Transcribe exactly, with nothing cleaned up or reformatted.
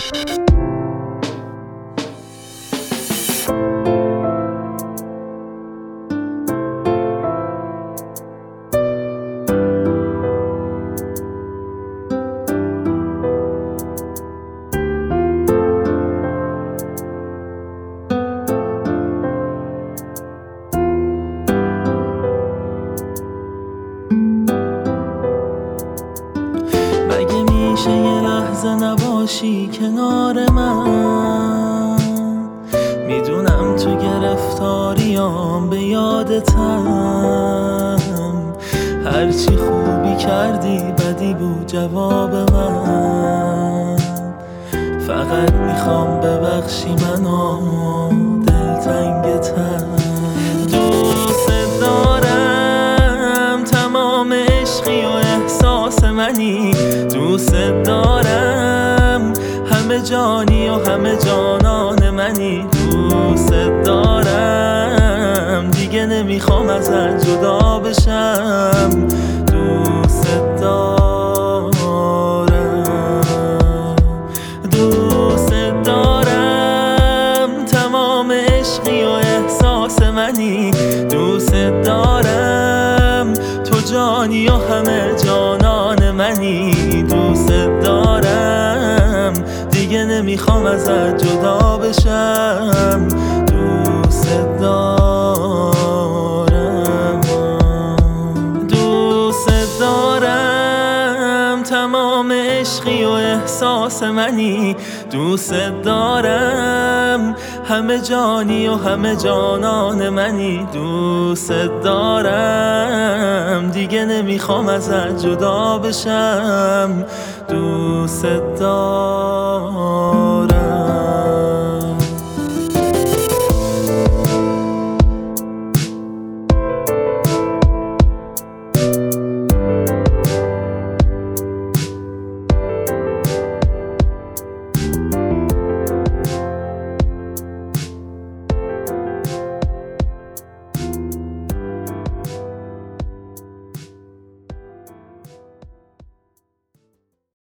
میشه یه لحظه نباشی کنار من؟ میدونم تو گرفتاریام به یادتم، هرچی خوبی کردی بدی بود جواب من. فقط میخوام ببخشی منو دلتنگتم. دوست دارم تمام عشقی و احساس منی، دوست دارم همه جانی و همه جانان منی، دوست دارم دیگه نمیخوام ازت جدا بشم، دوست دارم دوست دارم تمام عشقی و احساس منی، دوست دارم تو جانی و همه جانان منی، دوست دارم دیگه نمیخوام ازت جدا بشم، دوست دارم دوست دارم تمام عشقی و احساس منی، دوست دارم همه جانی و همه جانان منی، دوست دارم دیگه نمیخوام ازت جدا بشم، دوست دارم.